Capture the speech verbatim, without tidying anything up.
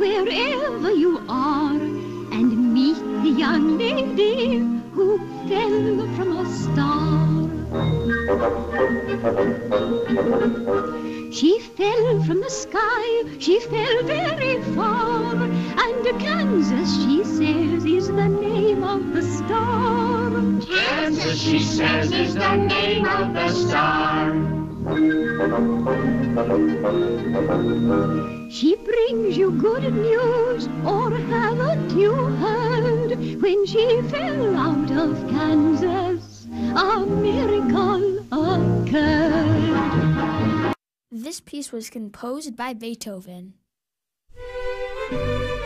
wherever you are, and meet the young lady who fell from a star. She fell from the sky, she fell very far, and Kansas, she says, is the name of the star. Kansas, she says, is the name of the star. She brings you good news, or haven't you heard? When she fell out of Kansas, a miracle occurred. This piece was composed by Beethoven.